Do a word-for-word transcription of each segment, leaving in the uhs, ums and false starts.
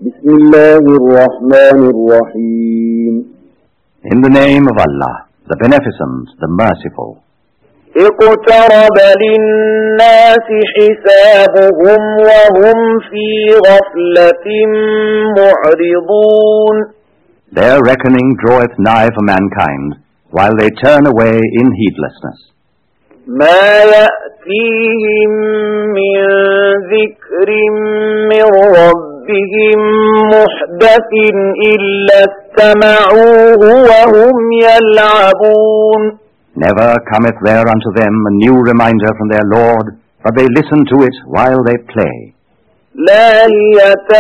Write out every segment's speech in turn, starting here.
بسم الله الرحمن الرحيم. In the name of Allah, the Beneficent, the Merciful. اقترب للناس حسابهم وهم في غفلة معرضون. Their reckoning draweth nigh for mankind, while they turn away in heedlessness. ما يأتيهم من ذكر من ربهم محدث إلا استمعوه وهم يلعبون. Never cometh there unto them a new reminder from their Lord, but they listen to it while they play. لاهية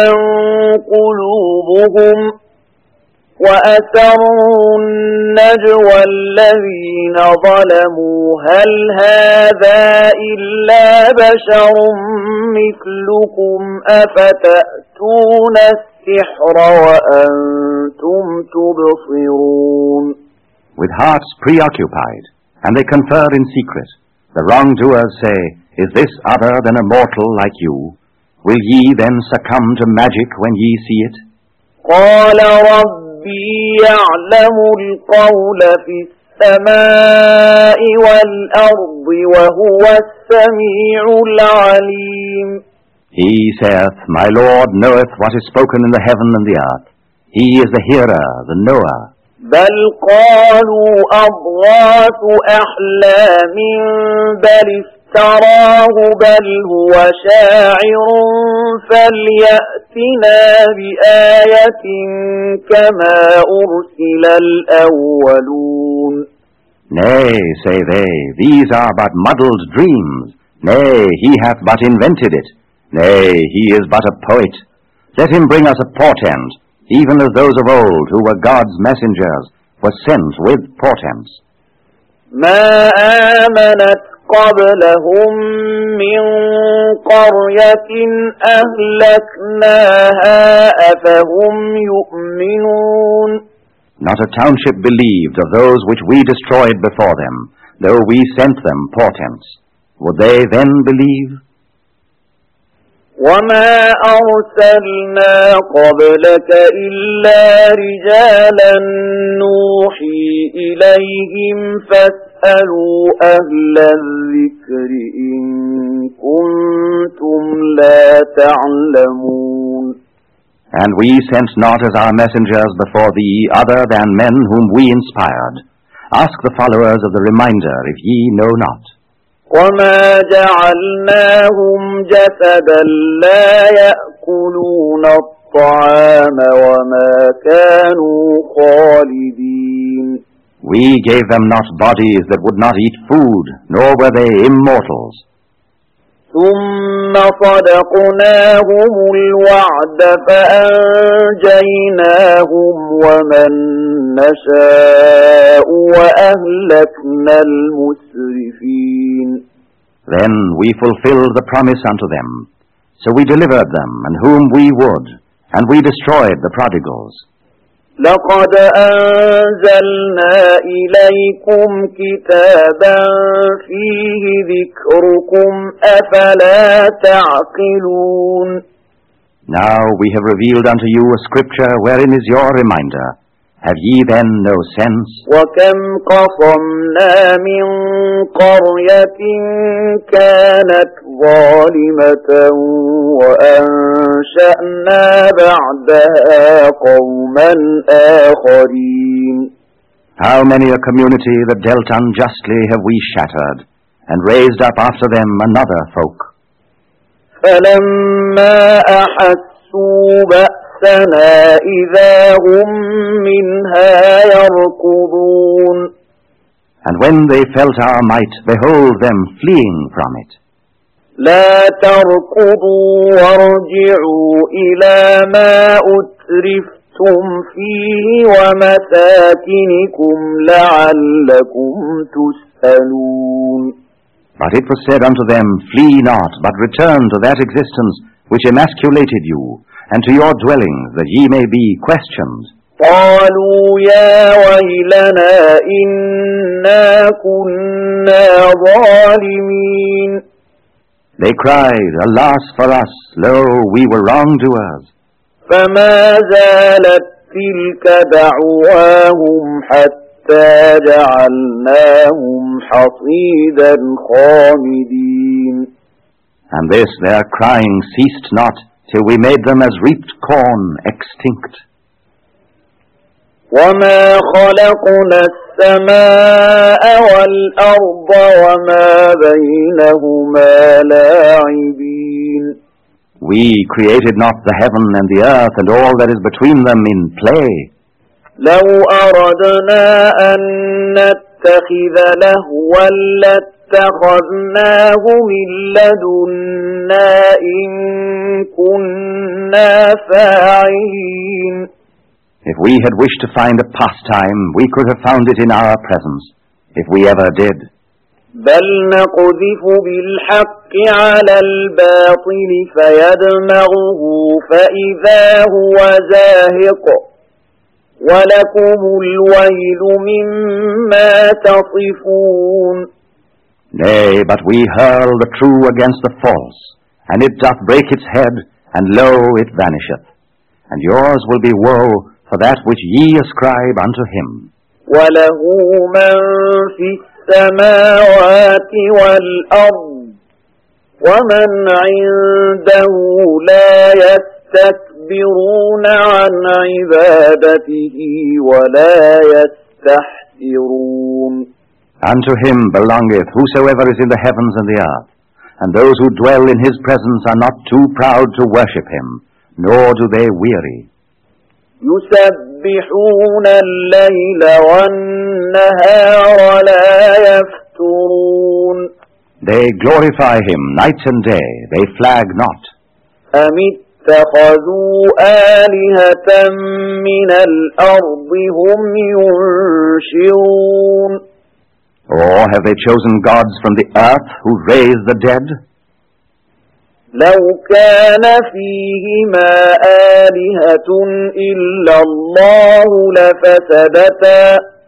قلوبهم وأسروا النجوى الذين ظلموا هل هذا إلا بشر مثلكم أفتأتون السحر وأنتم تبصرون. With hearts preoccupied, and they confer in secret, the wrongdoers say, Is this other than a mortal like you? Will ye then succumb to magic when ye see it? قال ربي يعلم القول في السماء والأرض وهو السميع العليم. He saith, My Lord knoweth what is spoken in the heaven and the earth. He is the hearer, the knower. بل قالوا أضغاث أحلام بل افتراه بل هو شاعر فليأتنا بآية كما أرسل الأولون. Nay, say they, these are but muddled dreams. Nay, he hath but invented it. Nay, he is but a poet. Let him bring us a portent, even as those of old who were God's messengers were sent with portents. ما آمنت قبلهم من قرية أهلكناها أفهم يؤمنون. Not a township believed of those which we destroyed before them, though we sent them portents. Would they then believe? وما أرسلنا قبلك إلا رجالا نوحي إليهم فاسألوا أهل الذكر إن كنتم لا تعلمون. And we sent not as our messengers before thee other than men whom we inspired. Ask the followers of the reminder if ye know not. وما جعلناهم جسدا لا يأكلون الطعام وما كانوا خالدين. We gave them not bodies that would not eat food, nor were they immortals. ثم صدقناهم الوعد فأنجيناهم ومن نشاء وأهلكنا المسرفين. Then we fulfilled the promise unto them. So we delivered them, and whom we would, and we destroyed the prodigals. لقد أنزلنا إليكم كتابا فيه ذكركم أفلا تعقلون. Now we have revealed unto you a scripture wherein is your reminder. Have ye then no sense? وكم قصمنا من قرية كانت ظالمة وأنشأنا بعدها قوما آخرين. How many a community that dealt unjustly have we shattered, and raised up after them another folk. فلما أحسوا بأسنا إذا هم منها يركضون. And when they felt our might, behold them fleeing from it. لا تركضوا وارجعوا إلى ما أترفتم فيه ومساكنكم لعلكم تسألون. But it was said unto them, Flee not, but return to that existence which emasculated you, and to your dwellings, that ye may be questioned. قالوا يا ويلنا إنا كنا ظالمين. They cried, Alas for us, lo, we were wrongdoers. فما زالت تلك دعواهم حتى جعلناهم حصيدا خامدين. And this their crying ceased not till we made them as reaped corn extinct. وما خلقنا السماء والأرض وما بينهما لاعبين. We created not the heaven and the earth and all that is between them in play. لو أردنا أن نتخذ لهوا لاتخذناه من لدنا إن كنا فاعلين. If we had wished to find a pastime, we could have found it in our presence, if we ever did. بل نقذف بالحق على الباطل فيدمغه فإذا هو زاهق ولكم الويل مما تصفون. Nay, but we hurl the true against the false, and it doth break its head, and lo, it vanisheth. And yours will be woe for that which ye ascribe unto him. وله من في السماوات والأرض ومن عنده لا يستكبرون عن عبادته ولا يستحسرون. Unto him belongeth whosoever is in the heavens and the earth, and those who dwell in his presence are not too proud to worship him, nor do they weary. يسبحون الليل والنهار لا يفترون. They glorify him night and day, they flag not. أم اتخذوا آلهة من الأرض هم ينشرون. Or have they chosen gods from the earth who raise the dead? لو كان فيهما آلهة إلا الله لفسدتا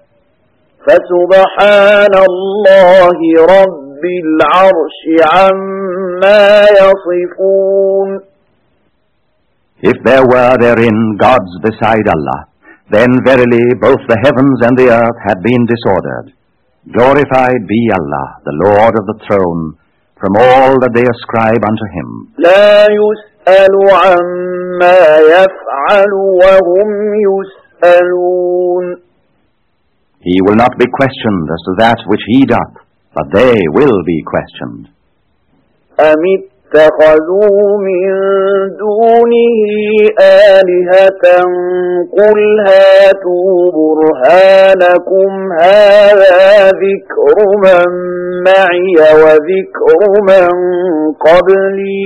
فسبحان الله رب العرش عما يصفون. If there were therein gods beside Allah, then verily both the heavens and the earth had been disordered. Glorified be Allah, the Lord of the throne, from all that they ascribe unto him. لا يسأل عما يفعل وهم يسألون. He will not be questioned as to that which he doth, but they will be questioned. أم اتخذوا من دونه آلهة قل هاتوا برهانكم هذا ذكر من معي وذكر من قبلي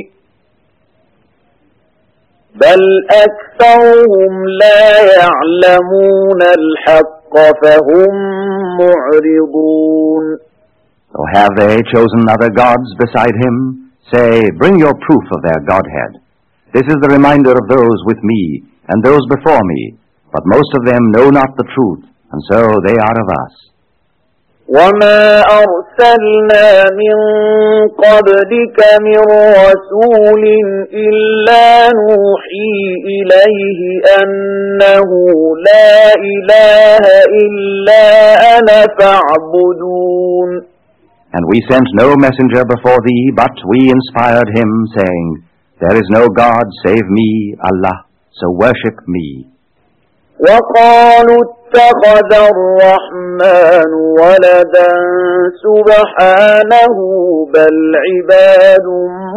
بل أكثرهم لا يعلمون الحق فهم معرضون. Or have they chosen other gods beside him? Say, bring your proof of their Godhead. This is the reminder of those with me and those before me, but most of them know not the truth, and so they are of us. وما أرسلنا من قبلك من رسول إلا نوحي إليه أنه لا إله إلا أنا فاعبدون. And we sent no messenger before thee, but we inspired him, saying, There is no God save me, Allah, so worship me. وقالوا اتخذ الرحمن ولدا سبحانه بل عباد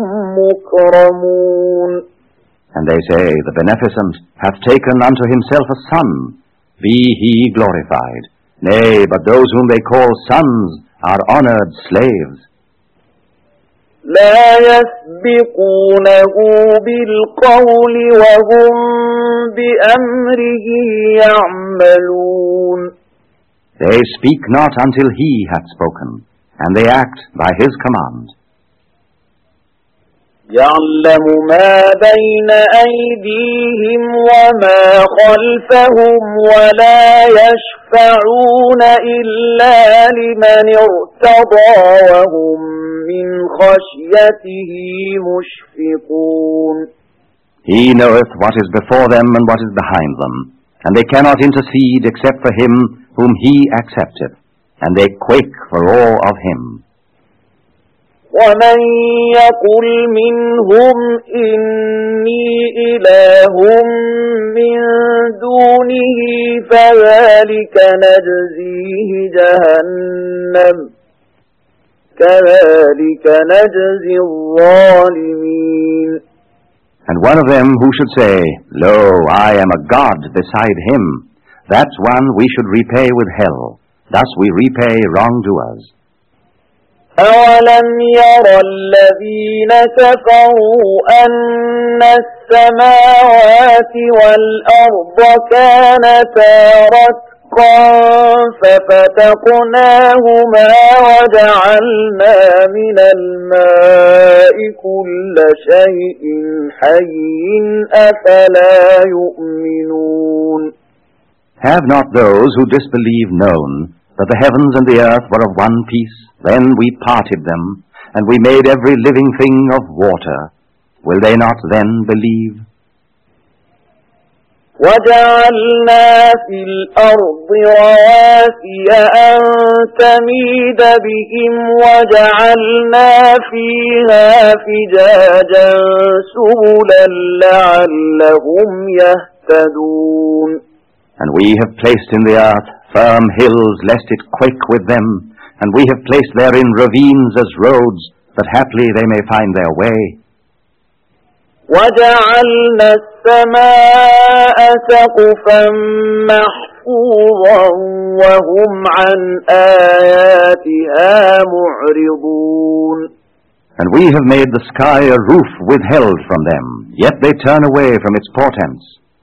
مكرمون. And they say, The Beneficent hath taken unto himself a son, be he glorified. Nay, but those whom they call sons are honored slaves. لا يسبقونه بالقول وهم بأمره يعملون. They speak not until he hath spoken, and they act by his command. يعلم ما بين أيديهم وما خلفهم ولا يشفعون إلا لمن ارتضى وهم من خشيته مشفقون. He knoweth what is before them and what is behind them, and they cannot intercede except for him whom he accepteth, and they quake for awe of him. وَمَنْ يَقُلْ مِنْهُمْ إِنِّي إِلَٰهٌ مِّن دُونِهِ فَذَلِكَ نَجْزِيهِ جَهَنَّمَ كَذَلِكَ نَجْزِي الظَّالِمِينَ. And one of them who should say, Lo, I am a god beside him, that one we should repay with hell. Thus we repay wrongdoers. أَوَلَمْ يَرَ الَّذِينَ كَفَرُوا أَنَّ السَّمَاوَاتِ وَالْأَرْضَ كَانَتَا رَتْقًا فَفَتَقْنَاهُمَا وَجَعَلْنَا مِنَ الْمَاءِ كُلَّ شَيْءٍ حَيٍّ أَفَلَا يُؤْمِنُونَ. Have not those who disbelieve known that the heavens and the earth were of one piece? Then we parted them, and we made every living thing of water. Will they not then believe? وَجَعَلْنَا فِي الْأَرْضِ رَوَاسِيَ أَن تَمِيدَ بِهِمْ وَجَعَلْنَا فِيهَا فِجَاجًا سُبُلًا لَعَلَّهُمْ يَهْتَدُونَ. And we have placed in the earth firm hills, lest it quake with them, and we have placed therein ravines as roads, that haply they may find their way. وَجَعَلْنَا السَّمَاءَ سَقْفًا مَحْفُوظًا وَهُمْ عَنْ آيَاتِهَا مُعْرِضُونَ. And we have made the sky a roof withheld from them, yet they turn away from its portents.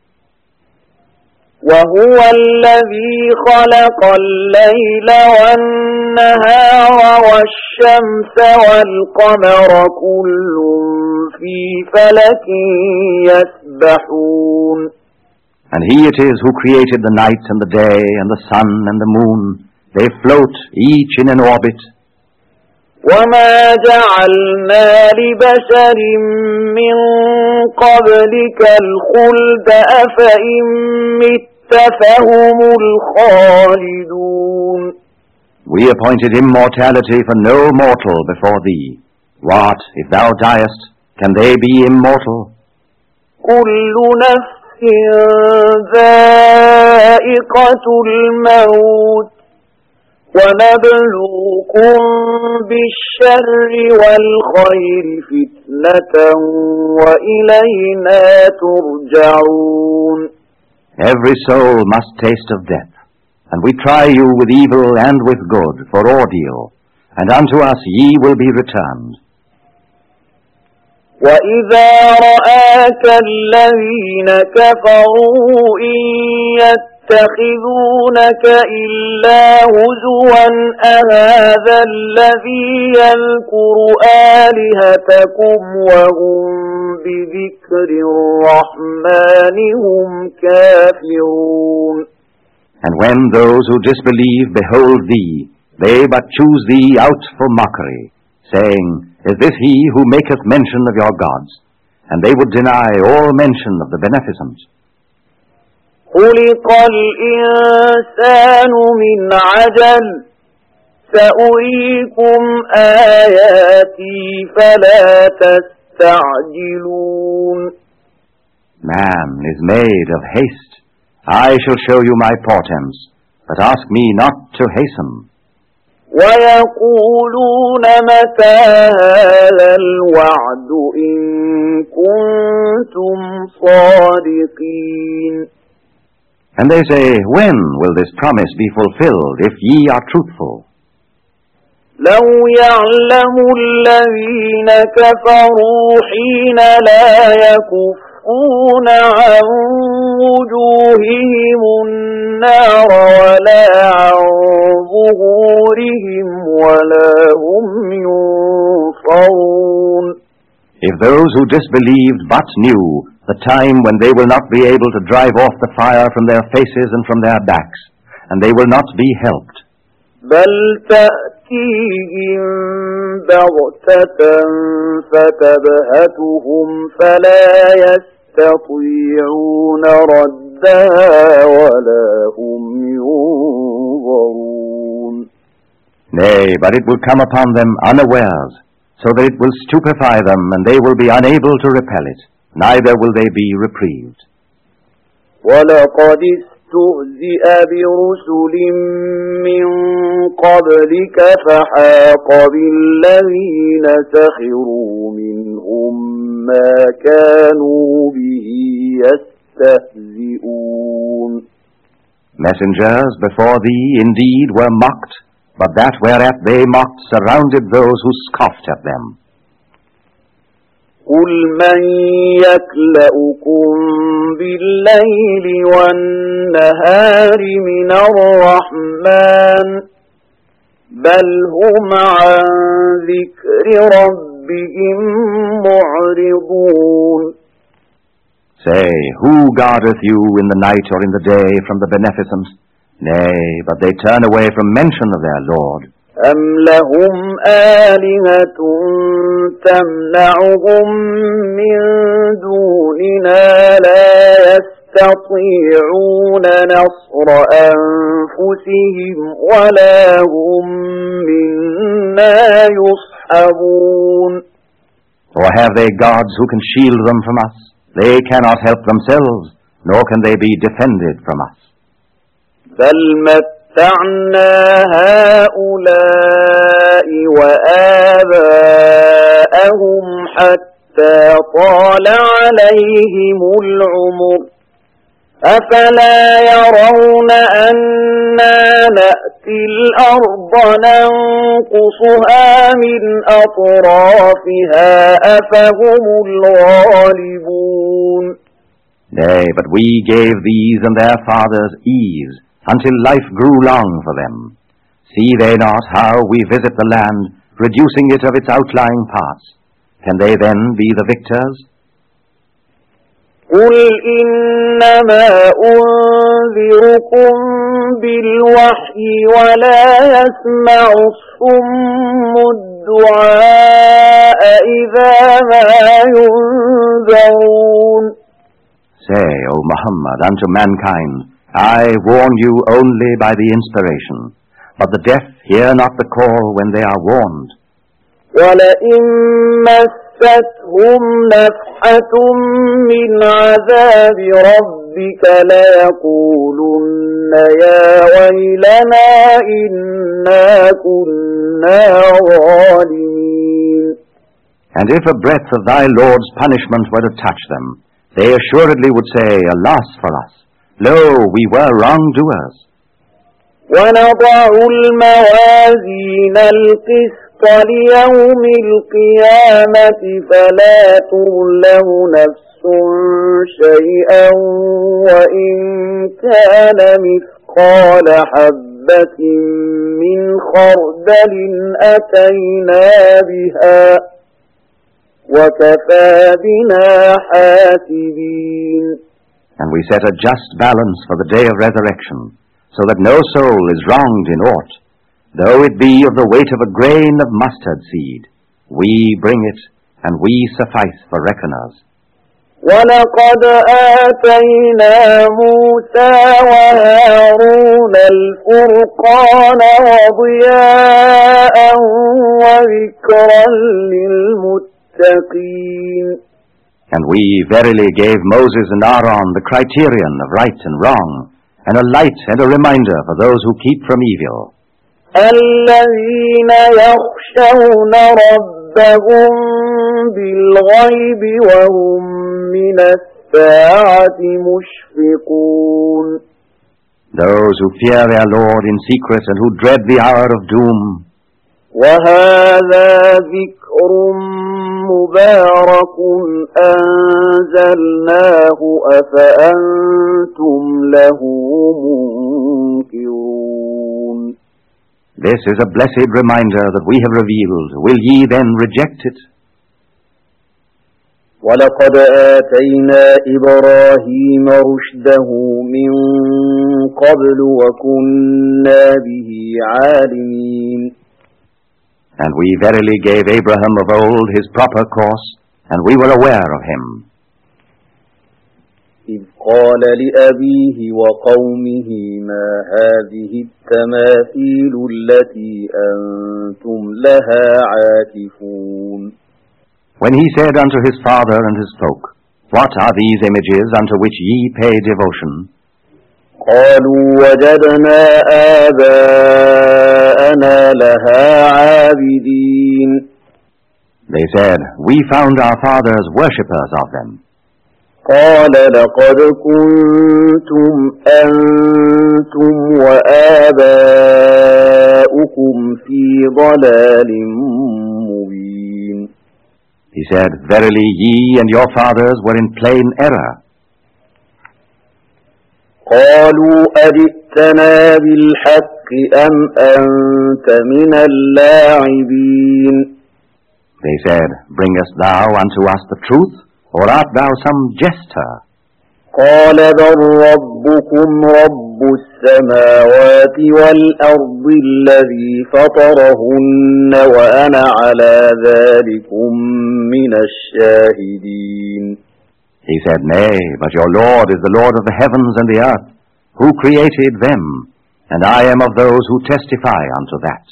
وَهُوَ الَّذِي خَلَقَ اللَّيْلَ وَالنَّهَارَ وَالشَّمْسَ وَالْقَمَرَ كُلٌّ فِي فَلَكٍ يَسْبَحُونَ. And he it is who created the night and the day and the sun and the moon. They float, each in an orbit. وَمَا جَعَلْنَا لِبَشَرٍ مِّن قَبْلِكَ الْخُلْدَ أَفَإِن مِّتَّ فَهُمُ الْخَالِدُونَ. We appointed immortality for no mortal before thee. What, if thou diest, can they be immortal? كُلُّ نَفْسٍ ذَائِقَةُ الْمَوْتِ وَنَبْلُوكُم بِالشَّرِّ وَالْخَيْرِ فِتْنَةً وَإِلَيْنَا تُرْجَعُونَ. Every soul must taste of death, and we try you with evil and with good for ordeal, and unto us ye will be returned. وَإِذَا رَآكَ الَّذِينَ كَفَرُوا إِن يَتَّخِذُونَكَ إِلَّا هُزُوًا أَهَذَا الَّذِي يَذْكُرُ آلِهَتَكُمْ وَهُمْ بِذِكْرِ الرَّحْمَنِ هُمْ كَافِرُونَ. And when those who disbelieve behold thee, they but choose thee out for mockery, saying, Is this he who maketh mention of your gods? And they would deny all mention of the beneficent. خُلِقَ الْإِنسَانُ مِنْ عَجَلٍ سَأُرِيكُمْ آيَاتِي فَلَا تَسْتَعْجِلُونَ. Man is made of haste. I shall show you my portents, but ask me not to hasten. وَيَقُولُونَ مَتَى هَذَا الْوَعْدُ إِن كُنتُمْ صَادِقِينَ. And they say, When will this promise be fulfilled, if ye are truthful? لَوْ يَعْلَمُ الَّذِينَ كَفَرُوا حِينَ لَا يَكُفُّونَ عَن وُجُوهِهِمُ النَّارَ وَلَا عَن ظُهُورِهِمْ وَلَا هُمْ يُنصَرُونَ. If those who disbelieved but knew the time when they will not be able to drive off the fire from their faces and from their backs, and they will not be helped. بَلْ تَأْتِيهِمْ بَغْتَةً فَتَبْهَتُهُمْ فَلَا يستطيعون ردها ولا هم ينظرون. Nay, but it will come upon them unawares, so that it will stupefy them, and they will be unable to repel it, neither will they be reprieved. وَلَقَدِ اسْتُهْزِئَ بِرُسُلٍ مِّن قَبْلِكَ فَحَاقَ بِالَّذِينَ سَخِرُوا مِنْهُم مَّا كَانُوا بِهِ يَسْتَهْزِئُونَ. Messengers before thee indeed were mocked, but that whereat they mocked surrounded those who scoffed at them. قُلْ مَنْ يَكْلَؤُكُمْ بِاللَّيْلِ وَالنَّهَارِ مِنَ الرَّحْمَنِ بَلْ هُمْ عَنْ ذِكْرِ رَبِّهِمْ مُعْرِضُونَ. Say, who guardeth you in the night or in the day from the beneficent? Nay, but they turn away from mention of their Lord. أَمْ لَهُمْ آلِهَةٌ تَمْنَعُهُم مِّن دُونِنَا لَا يَسْتَطِيعُونَ نَصْرَ أَنفُسِهِمْ وَلَا هُم مِّنَّا يُصْحَبُونَ. Or have they gods who can shield them from us? They cannot help themselves, nor can they be defended from us. بَلْ مَتَّعْنَا هَؤُلَاءِ وَآبَاءَهُمْ حَتَّى طَالَ عَلَيْهِمُ الْعُمُرُ أَفَلَا يَرَوْنَ أَنَّا نَأْتِي الْأَرْضَ نَنقُصُهَا مِنْ أَطْرَافِهَا أَفَهُمُ الْغَالِبُونَ. Nay, but we gave these and their fathers ease, until life grew long for them. See they not how we visit the land, reducing it of its outlying parts? Can they then be the victors? قُلْ إِنَّمَا أُنذِرُكُم بِالْوَحْيِ وَلَا يَسْمَعُ الصُّمُّ الدُّعَاءَ إِذَا مَا يُنذَرُونَ. Say, O Muhammad, unto mankind, I warn you only by the inspiration, but the deaf hear not the call when they are warned. وَلَئِن مَّسَّتْهُمْ نَفْحَةٌ مِّنْ عَذَابِ رَبِّكَ لَيَقُولُنَّ يَا وَيْلَنَا إِنَّا كُنَّا ظَالِمِينَ. And if a breath of thy Lord's punishment were to touch them, they assuredly would say, Alas for us! Lo, we were wrongdoers. وَنَضَعُ الْمَوَازِينَ الْقِسْطَ لِيَوْمِ الْقِيَامَةِ فَلَا تُظْلَمُ نَفْسٌ شَيْئًا وَإِنْ كَانَ مِثْقَالَ حَبَّةٍ مِّنْ خَرْدَلٍ أَتَيْنَا بِهَا وَكَفَى بِنَا حَاسِبِينَ. And we set a just balance for the day of resurrection, so that no soul is wronged in aught, though it be of the weight of a grain of mustard seed. We bring it, and we suffice for reckoners. وَلَقَدْ آتَيْنَا مُوسَى وَهَارُونَ الْفُرْقَانَ وَضِيَاءً وَذِكْرًا لِلْمُتَّقِينَ. And we verily gave Moses and Aaron the criterion of right and wrong, and a light and a reminder for those who keep from evil. الَّذِينَ يَخْشَوْنَ رَبَّهُم بِالْغَيْبِ وَهُم مِّنَ السَّاعَةِ مُشْفِقُونَ. Those who fear their Lord in secret and who dread the hour of doom. وَهَذَا ذِكْرٌ مُبَارَكٌ أَنزَلْنَاهُ أَفَأَنْتُمْ لَهُ مُنكِرُونَ. This is a blessed reminder that we have revealed. Will ye then reject it? وَلَقَدْ آتَيْنَا إِبْرَاهِيمَ رُشْدَهُ مِنْ قَبْلُ وَكُنَّا بِهِ عَالِمِينَ. And we verily gave Abraham of old his proper course, and we were aware of him. قال لأبيه وقومه ما هذه التماثيل التي أنتم لها عاكفون. When he said unto his father and his folk, What are these images unto which ye pay devotion? قالوا وجدنا آباءنا لها عابدين. They said, We found our fathers worshippers of them. قال لقد كنتم أنتم وآباؤكم في ضلال مبين. He said, Verily ye and your fathers were in plain error. قالوا أجئتنا بالحق أم أنت من اللاعبين. They said, Bringest thou unto us the truth, or art thou some jester? قال بل ربكم رب السماوات والأرض الذي فطرهن وأنا على ذلكم من الشاهدين. He said, Nay, but your Lord is the Lord of the heavens and the earth, who created them, and I am of those who testify unto that.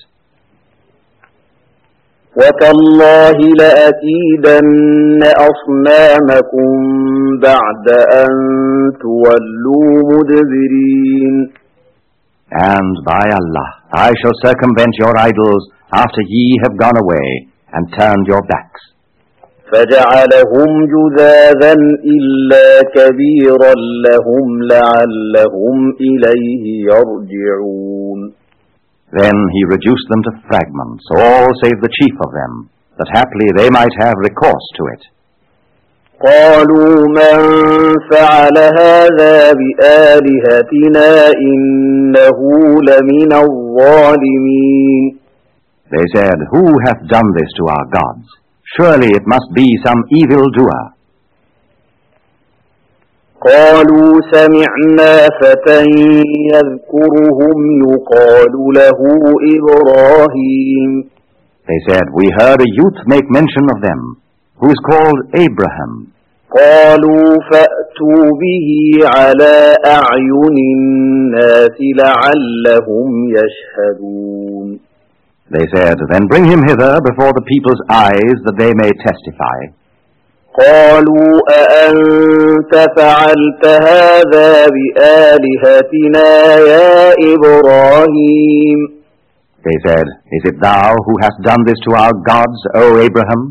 وَتَاللَّهِ لَأَكِيدَنَّ أَصْنَامَكُمْ بَعْدَ أَن تُوَلُّوا مُدْبِرِينَ. And by Allah, I shall circumvent your idols after ye have gone away and turned your backs. فَجَعَلَهُمْ جُذَاذًا إِلَّا كَبِيرًا لَهُمْ لَعَلَّهُمْ إِلَيْهِ يَرْجِعُونَ. Then he reduced them to fragments, all save the chief of them, that haply they might have recourse to it. قالوا من فعل هذا بآلهتنا إنه لمن الظالمين. They said, Who hath done this to our gods? Surely it must be some evildoer. قالوا سمعنا فتى يذكرهم يقال له إبراهيم. They said, We heard a youth make mention of them, who is called Abraham. قالوا فأتوا به على أعين الناس لعلهم يشهدون. They said, Then bring him hither before the people's eyes, that they may testify. قالوا أأنت فعلت هذا بآلهتنا يا إبراهيم. They said, Is it thou who hast done this to our gods, O Abraham?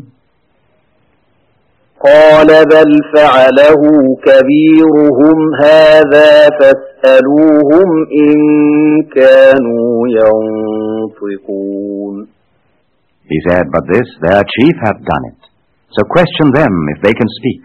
قال بل فعله كبيرهم هذا فاسألوهم إن كانوا ينطقون. He said, But this their chief hath done it. So question them if they can speak.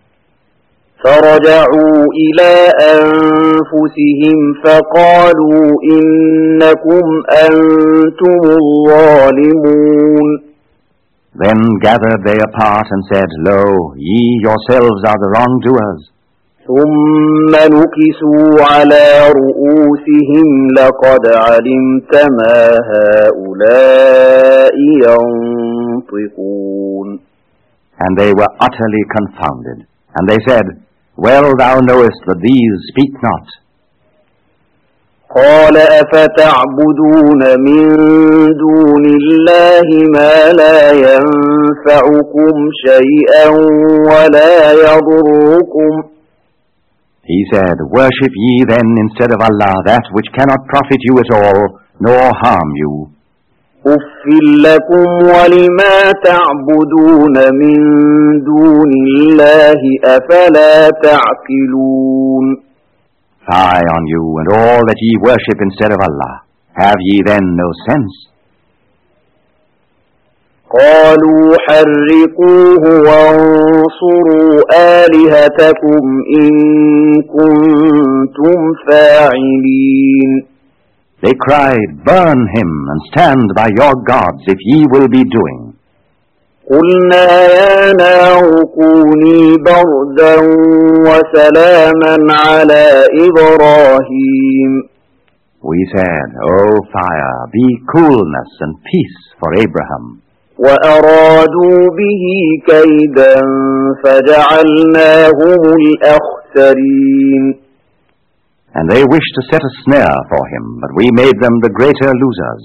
فرجعوا إلى أنفسهم فقالوا إنكم أنتم الظالمون. Then gathered they apart and said, Lo, ye yourselves are the wrongdoers. ثم نكسوا على رؤوسهم لقد علمت ما هؤلاء ينطقون. And they were utterly confounded. And they said, Well thou knowest that these speak not. قال أفتعبدون من دون الله ما لا ينفعكم شيئا ولا يضركم. He said, Worship ye then instead of Allah that which cannot profit you at all, nor harm you. أُفٍّ لكم ولما تعبدون من دون الله أفلا تعقلون. Fie on you and all that ye worship instead of Allah. Have ye then no sense? قالوا حرقوه وانصروا آلهتكم إن كنتم فاعلين. They cried, Burn him and stand by your gods if ye will be doing. قلنا يا نار كوني بردا وسلاما على إبراهيم. We said, O fire, be coolness and peace for Abraham. وأرادوا به كيدا فجعلناهم الأخسرين. الْأَخْسَرِينَ. And they wished to set a snare for him, but we made them the greater losers.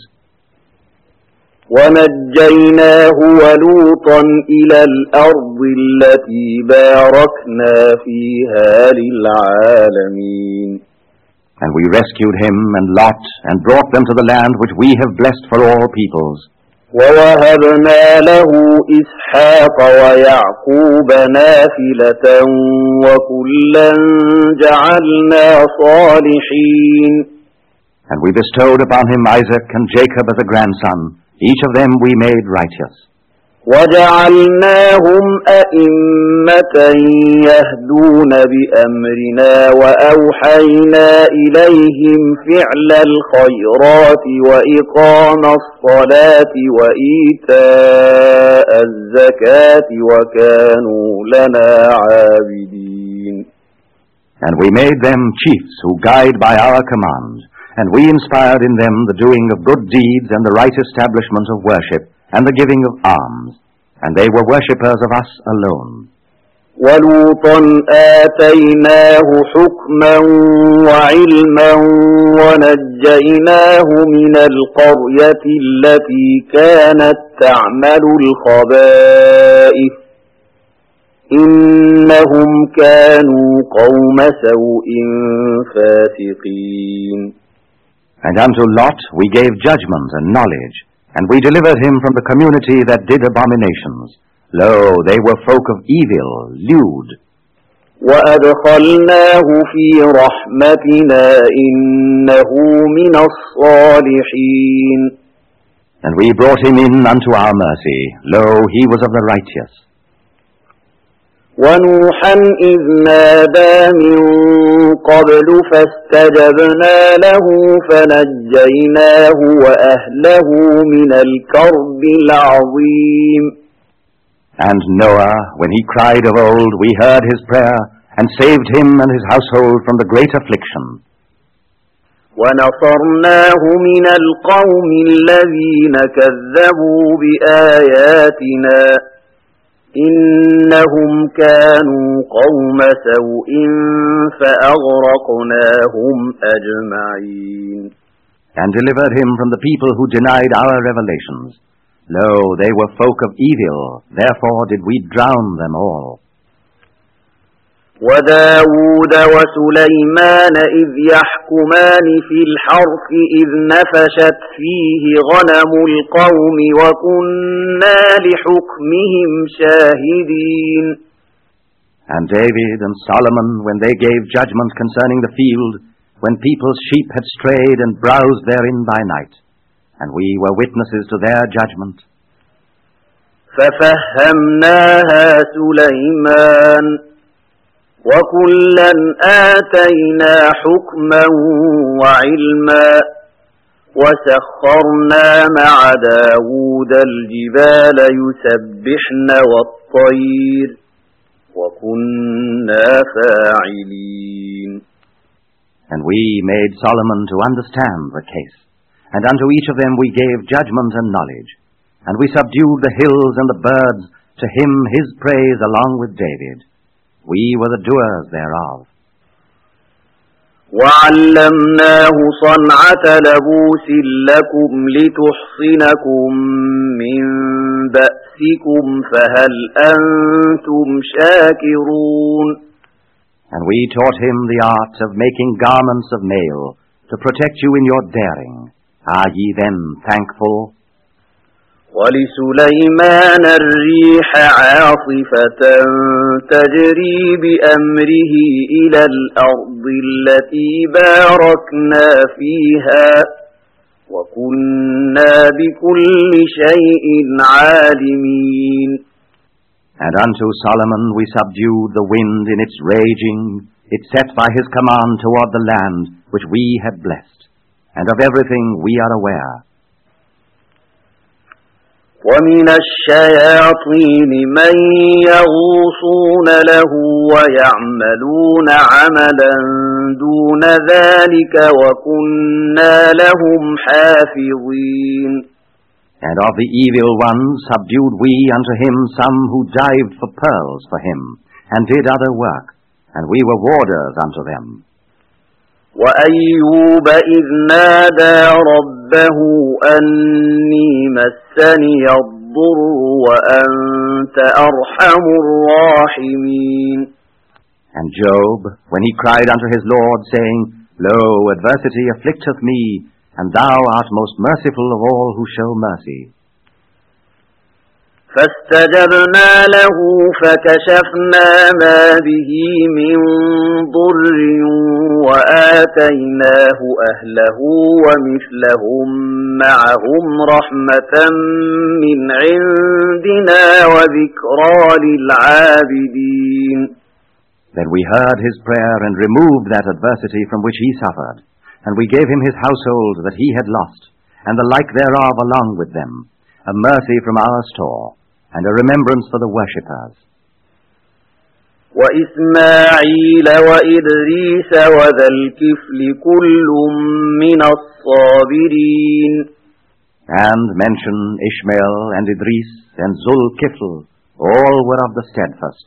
وَنَجَّيْنَاهُ وَلُوطًا إِلَى الْأَرْضِ الَّتِي بَارَكْنَا فِيهَا لِلْعَالَمِينَ. And we rescued him and Lot and brought them to the land which we have blessed for all peoples. وَوَهَبْنَا لَهُ إِسْحَاقَ وَيَعْقُوبَ نَافِلَةً وَكُلًّا جَعَلْنَا صَالِحِينَ. And we bestowed upon him Isaac and Jacob as a grandson. Each of them we made righteous. وَجَعَلْنَاهُمْ أَئِمَّةً يَهْدُونَ بِأَمْرِنَا وَأَوْحَيْنَا إِلَيْهِمْ فِعْلَ الْخَيْرَاتِ وَإِقَامَ الصَّلَاةِ وَإِيتَاءَ الزَّكَاةِ وَكَانُوا لَنَا عَابِدِينَ. And we made them chiefs who guide by our command, and we inspired in them the doing of good deeds and the right establishment of worship, and the giving of alms, and they were worshippers of us alone. وَلُوطًا آتَيْنَاهُ حُكْمًا وَعِلْمًا وَنَجَّيْنَاهُ مِنَ الْقَرْيَةِ الَّتِي كَانَتْ تَعْمَلُ الْخَبَائِثَ إِنَّهُمْ كَانُوا قَوْمَ سَوْءٍ فَاسِقِينَ. And unto Lot we gave judgment and knowledge, and we delivered him from the community that did abominations. Lo, they were folk of evil, lewd. وَأَدْخَلْنَاهُ فِي رَحْمَتِنَا إِنَّهُ مِنَ الصَّالِحِينَ. And we brought him in unto our mercy. Lo, he was of the righteous. وَنُوحًا إِذْ نَادَى مِن قَبْلُ فَاسْتَجَبْنَا لَهُ فَنَجَّيْنَاهُ وَأَهْلَهُ مِنَ الْكَرْبِ الْعَظِيمِ. And Noah, when he cried of old, we heard his prayer, and saved him and his household from the great affliction. وَنَصَرْنَاهُ مِنَ الْقَوْمِ الَّذِينَ كَذَّبُوا بِآيَاتِنَا إِنَّهُمْ كَانُوا قَوْمَ سَوْءٍ فَأَغْرَقْنَاهُمْ أَجْمَعِينَ. And delivered him from the people who denied our revelations. Lo, they were folk of evil, therefore did we drown them all. وَدَاوُودَ وَسُلَيْمَانَ إِذْ يَحْكُمَانِ فِي الْحَرْثِ إِذْ نَفَشَتْ فِيهِ غَنَمُ الْقَوْمِ وَكُنَّا لِحُكْمِهِمْ شَاهِدِينَ. And David and Solomon, when they gave judgment concerning the field, when people's sheep had strayed and browsed therein by night, and we were witnesses to their judgment. فَفَهَّمْنَاهَا سُلَيْمَانَ وَكُلًّا آتَيْنَا حُكْمًا وَعِلْمًا وَسَخَّرْنَا مَعَ دَاوُودَ الْجِبَالَ يُسَبِّحْنَ وَالطَّيْرَ وَكُنَّا فَاعِلِينَ. And we made Solomon to understand the case, and unto each of them we gave judgment and knowledge, and we subdued the hills and the birds, to him his praise along with David. We were the doers thereof. وَعَلَّمْنَاهُ صَنْعَةَ لَبُوسٍ لَكُمْ لِتُحْصِنَكُمْ مِنْ بَأْسِكُمْ فَهَلْ أَنْتُمْ شَاكِرُونَ. And we taught him the art of making garments of mail, to protect you in your daring. Are ye then thankful? وَلِسُلَيْمَانَ الرِّيحَ عَاصِفَةً تَجْرِي بِأَمْرِهِ إِلَى الْأَرْضِ الَّتِي بَارَكْنَا فِيهَا وَكُنَّا بِكُلِّ شَيْءٍ عَالِمِينَ. And unto Solomon we subdued the wind in its raging, it set by his command toward the land which we had blessed, and of everything we are aware. وَمِنَ الشَّيَاطِينِ مَن يَغُوصُونَ لَهُ وَيَعْمَلُونَ عَمَلًا دُونَ ذَلِكَ وَكُنَّا لَهُمْ حَافِظِينَ. And of the evil ones subdued we unto him some who dived for pearls for him, and did other work, and we were warders unto them. وأيوب إذ نادى ربه أني مسني الضر وأنت أرحم الراحمين. And Job, when he cried unto his Lord, saying, Lo, adversity afflicteth me, and thou art most merciful of all who show mercy. فاستجبنا له فكشفنا ما به من ضر وآتيناه أهله ومثلهم معهم رحمة من عندنا وذكرى للعابدين. Then we heard his prayer and removed that adversity from which he suffered, and we gave him his household that he had lost, and the like thereof along with them, a mercy from our store, and a remembrance for the worshippers. وإسماعيل وإدريس وذا الكفل كل من الصابرين. And mention Ishmael and Idris and Zul-Kifl, all were of the steadfast.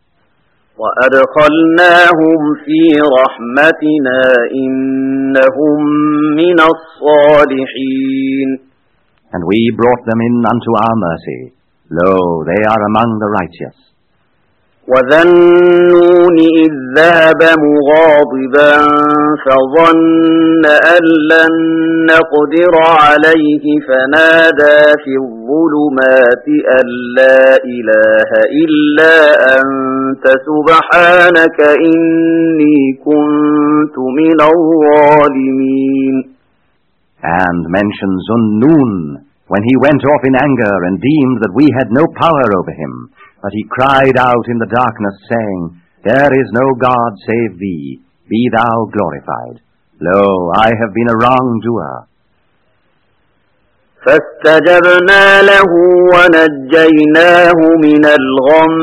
وأدخلناهم في رحمتنا إنهم من الصالحين. And we brought them in unto our mercy. Lo, they are among the righteous. وذا النون إذ ذهب مغاضبا فظن أن لن نقدر عليه فنادى في الظلمات أن لا إله إلا أنت سبحانك إني كنت من الظالمين. And mention Zunnun, when he went off in anger and deemed that we had no power over him, but he cried out in the darkness, saying, There is no God save thee, be thou glorified. Lo, I have been a wrongdoer. فاستجبنا له ونجيناه من الغم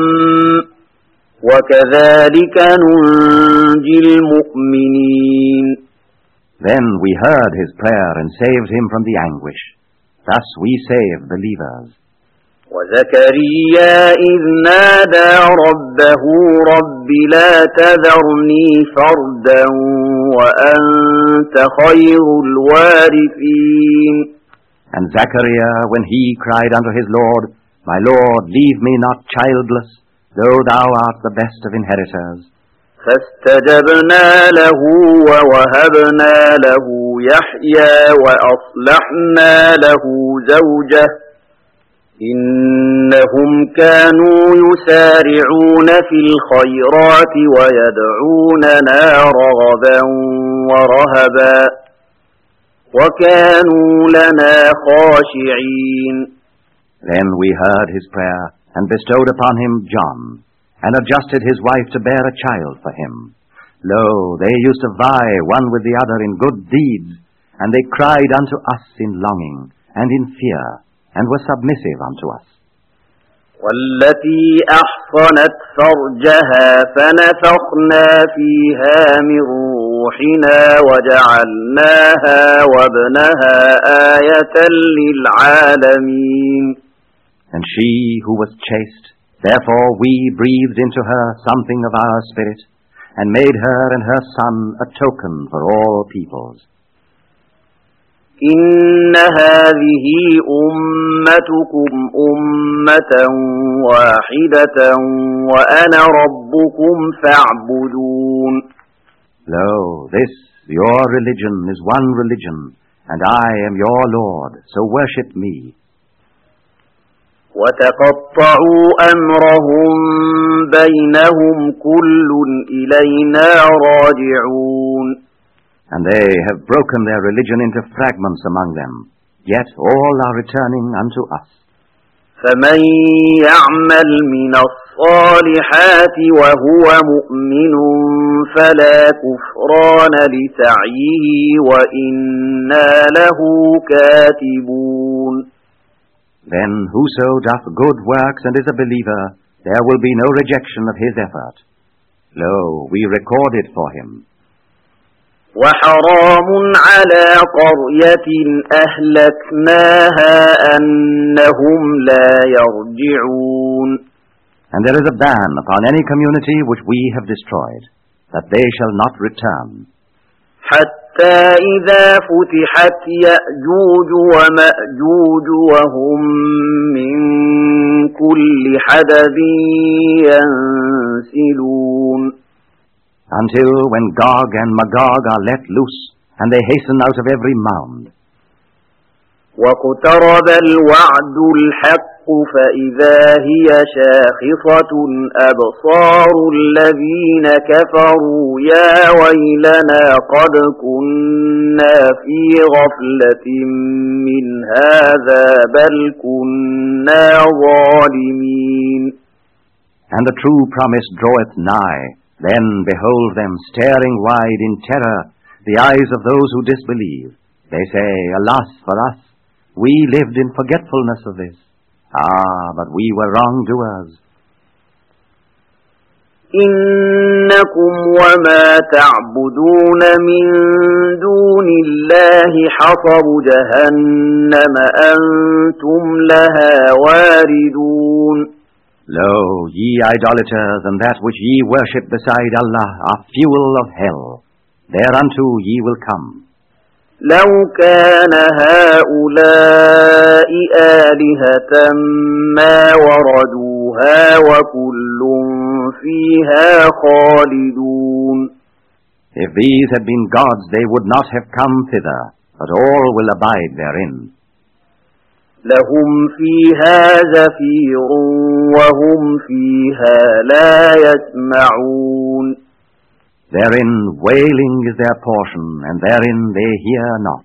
وكذلك ننجي المؤمنين. Then we heard his prayer and saved him from the anguish. Thus we save believers. وزكريا إذ نادى ربه رب لا تذرني فردا وأنت خير الوارثين. And Zachariah, when he cried unto his Lord, My Lord, leave me not childless, though thou art the best of inheritors. فاستجبنا له ووهبنا له يحيى وأصلحنا له زوجه إنهم كانوا يسارعون في الخيرات ويدعوننا رغبا ورهبا وكانوا لنا خاشعين. Then we heard his prayer and bestowed upon him John, and adjusted his wife to bear a child for him. Lo, they used to vie one with the other in good deeds, and they cried unto us in longing and in fear, and were submissive unto us. والتي أحصنت فرجها فنفخنا فيها من روحنا وجعلناها وابنها آية للعالمين. And she who was chaste, therefore we breathed into her something of our spirit, and made her and her son a token for all peoples. إن هذه أمتكم أمة واحدة وأنا ربكم فاعبدون. Lo, this, your religion, is one religion, and I am your Lord, so worship me. وتقطعوا أمرهم بينهم كل إلينا راجعون. And they have broken their religion into fragments among them, yet all are returning unto us. فمن يعمل من الصالحات وهو مؤمن فلا كفران لسعيه وإنا له كاتبون. Then whoso doth good works and is a believer, there will be no rejection of his effort. Lo, we record it for him. وحرام على قرية أهلكناها أنهم لا يرجعون. And there is a ban upon any community which we have destroyed, that they shall not return. حتى إذا فتحت يأجوج ومأجوج وهم من كل حدب ينسلون. Until when Gog and Magog are let loose, and they hasten out of every mound. واقترب الوعد الحق فإذا هي شاخصة أبصار الذين كفروا يا ويلنا قد كنا في غفلة من هذا بل كنا ظالمين. And the true promise draweth nigh. Then behold them staring wide in terror, the eyes of those who disbelieve. They say, Alas for us! We lived in forgetfulness of this. Ah, but we were wrongdoers. إنكم وما تعبدون من دون الله حصب جهنم أنتم لها واردون. Lo, ye idolaters, and that which ye worship beside Allah are fuel of hell. Thereunto ye will come. لو كان هؤلاء آلهة ما وردوها وكل فيها خالدون. If these had been gods, they would not have come thither, but all will abide therein. لهم فيها زفير وهم فيها لا يسمعون. Therein wailing is their portion, and therein they hear not.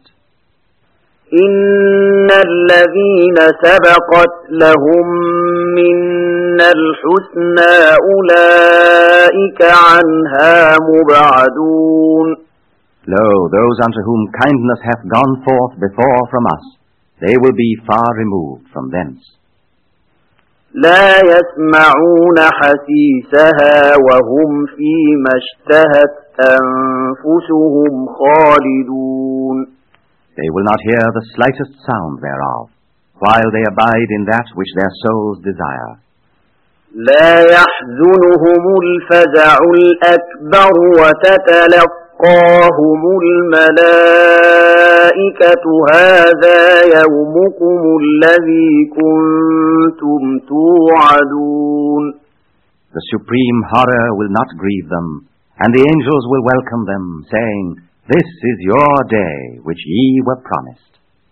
إن الذين سبقت لهم منا الحسنى أولئك عنها مبعدون. Lo, those unto whom kindness hath gone forth before from us, they will be far removed from thence. لا يسمعون حسيسها وهم فيما اشتهت أنفسهم خالدون. They will not hear the slightest sound thereof, while they abide in that which their souls desire. لا يحزنهم الفزع الأكبر وتتلقاهم الملائكة هذا يومكم الذي كنتم توعدون. The supreme horror will not grieve them, and the angels will welcome them, saying, This is your day which ye were promised.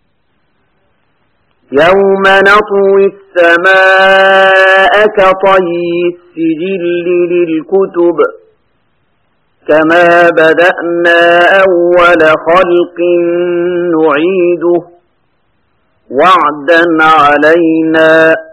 يوم نطوي السماء كطي السجل للكتب كما بدأنا أول خلق نعيده وعدا علينا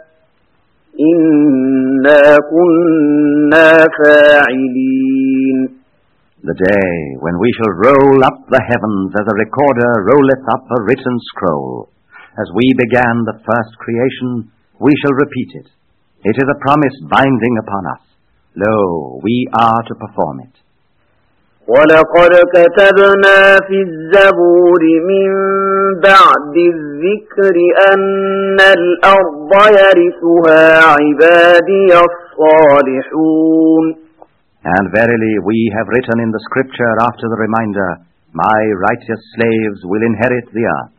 إنا كنا فاعلين. The day when we shall roll up the heavens as a recorder rolleth up a written scroll. As we began the first creation, we shall repeat it. It is a promise binding upon us. Lo, we are to perform it. وَلَقَدْ كَتَبْنَا فِي الزَّبُورِ مِنْ بَعْدِ الذِّكْرِ أَنَّ الْأَرْضَ يَرِثُهَا عِبَادِيَ الصَّالِحُونَ. And verily we have written in the scripture after the reminder, My righteous slaves will inherit the earth.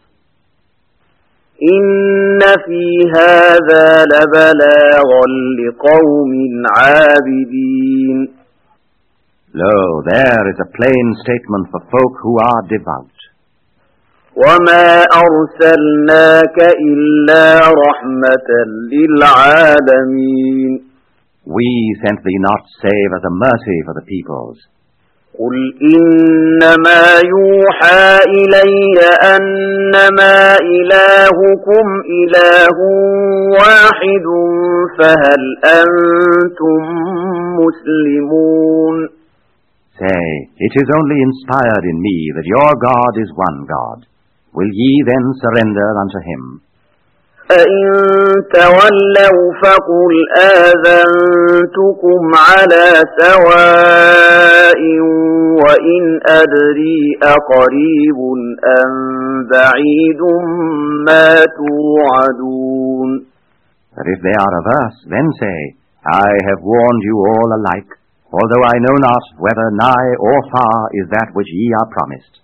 إِنَّ فِي هَذَا لَبَلَاغًا لِقَوْمٍ عَابِدِينَ. Lo, there is a plain statement for folk who are devout. وَمَا أَرْسَلْنَاكَ إِلَّا رَحْمَةً لِلْعَالَمِينَ. We sent thee not save as a mercy for the peoples. قُلْ إِنَّمَا يُوحَى إِلَيَّ أَنَّمَا إِلَٰهُكُمْ إِلَٰهٌ وَاحِدٌ فَهَلْ أَنْتُمْ مُسْلِمُونَ. Say, it is only inspired in me that your God is one God. Will ye then surrender unto him? فَإِن تَوَلَّوْا فَقُلْ آذَنْتُكُمْ عَلَى سَوَاءٍ وَإِنْ أَدْرِي أَقَرِيبٌ أَمْ بَعِيدٌ مَا تُوعَدُونَ. But if they are averse, then say, I have warned you all alike, although I know not whether nigh or far is that which ye are promised.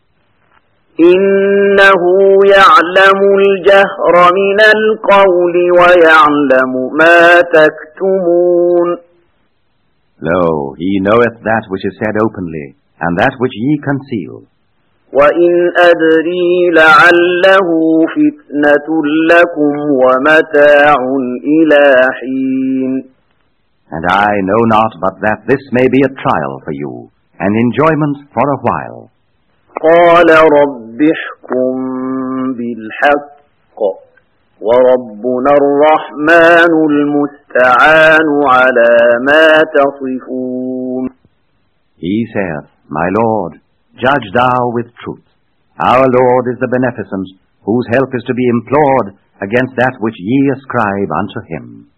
إنه يعلم الجهر من القول ويعلم ما تكتمون. Lo, he knoweth that which is said openly, and that which ye conceal. وإن أدري لعله فتنة لكم ومتاع إلى حين. And I know not but that this may be a trial for you, and enjoyment for a while. قال رب احكم بالحق وربنا الرحمن المستعان على ما تصفون. He saith, My Lord, judge thou with truth. Our Lord is the beneficent, whose help is to be implored against that which ye ascribe unto him.